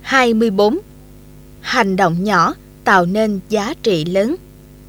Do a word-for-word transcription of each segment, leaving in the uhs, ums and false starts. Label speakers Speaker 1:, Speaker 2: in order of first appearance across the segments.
Speaker 1: hai mươi bốn. Hành động nhỏ tạo nên giá trị lớn.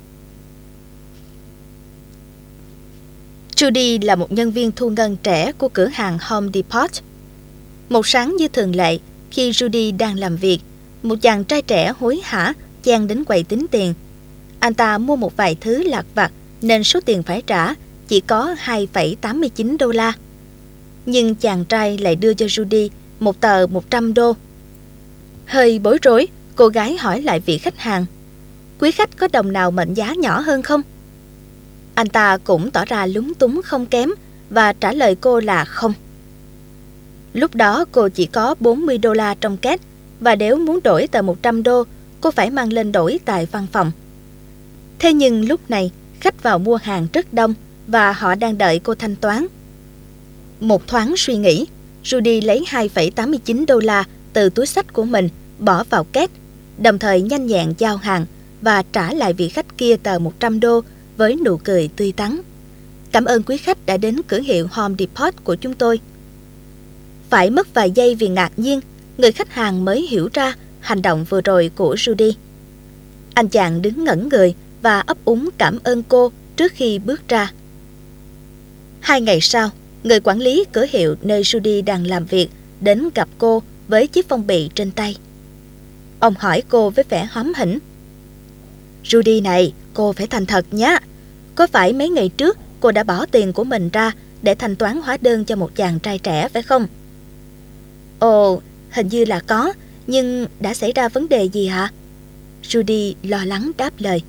Speaker 1: Judy là một nhân viên thu ngân trẻ của cửa hàng Home Depot. Một sáng như thường lệ, khi Judy đang làm việc, một chàng trai trẻ hối hả chen đến quầy tính tiền. Anh ta mua một vài thứ lặt vặt nên số tiền phải trả chỉ có hai phẩy tám mươi chín đô la. Nhưng chàng trai lại đưa cho Judy một tờ một trăm đô. Hơi bối rối, cô gái hỏi lại vị khách hàng: "Quý khách có đồng nào mệnh giá nhỏ hơn không?" Anh ta cũng tỏ ra lúng túng không kém và trả lời cô là không. Lúc đó cô chỉ có bốn mươi đô la trong két, và nếu muốn đổi tờ một trăm đô, cô phải mang lên đổi tại văn phòng. Thế nhưng lúc này, khách vào mua hàng rất đông và họ đang đợi cô thanh toán. Một thoáng suy nghĩ, Judy lấy hai phẩy tám mươi chín đô la từ túi xách của mình, bỏ vào két, đồng thời nhanh nhẹn giao hàng và trả lại vị khách kia tờ một trăm đô với nụ cười tươi tắn. "Cảm ơn quý khách đã đến cửa hiệu Home Depot của chúng tôi." Phải mất vài giây vì ngạc nhiên, người khách hàng mới hiểu ra hành động vừa rồi của Judy. Anh chàng đứng ngẩn người và ấp úng cảm ơn cô trước khi bước ra. Hai ngày sau, người quản lý cửa hiệu nơi Judy đang làm việc đến gặp cô với chiếc phong bì trên tay. Ông hỏi cô với vẻ hóm hỉnh: "Judy này, cô phải thành thật nhé. Có phải mấy ngày trước cô đã bỏ tiền của mình ra để thanh toán hóa đơn cho một chàng trai trẻ phải không?" "Ồ, hình như là có, nhưng đã xảy ra vấn đề gì hả?" Judy lo lắng đáp lời.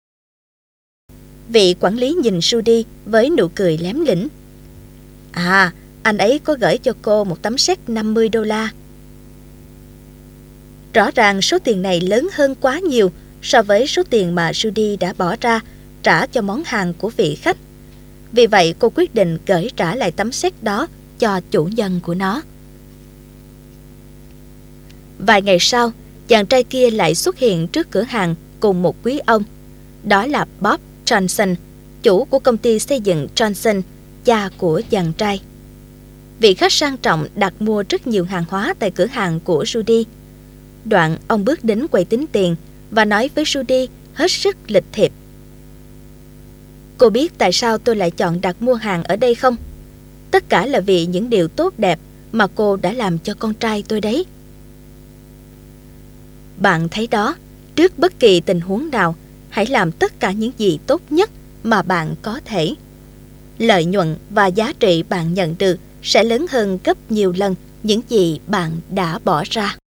Speaker 1: Vị quản lý nhìn Judy với nụ cười lém lỉnh. "À, anh ấy có gửi cho cô một tấm séc năm mươi đô la. Rõ ràng số tiền này lớn hơn quá nhiều so với số tiền mà Judy đã bỏ ra trả cho món hàng của vị khách. Vì vậy cô quyết định gửi trả lại tấm séc đó cho chủ nhân của nó." Vài ngày sau, chàng trai kia lại xuất hiện trước cửa hàng cùng một quý ông. Đó là Bob Johnson, chủ của công ty xây dựng Johnson, cha của chàng trai. Vị khách sang trọng đặt mua rất nhiều hàng hóa tại cửa hàng của Judy. Đoạn ông bước đến quầy tính tiền và nói với Judy hết sức lịch thiệp: "Cô biết tại sao tôi lại chọn đặt mua hàng ở đây không? Tất cả là vì những điều tốt đẹp mà cô đã làm cho con trai tôi đấy. Bạn thấy đó, trước bất kỳ tình huống nào, hãy làm tất cả những gì tốt nhất mà bạn có thể. Lợi nhuận và giá trị bạn nhận được sẽ lớn hơn gấp nhiều lần những gì bạn đã bỏ ra."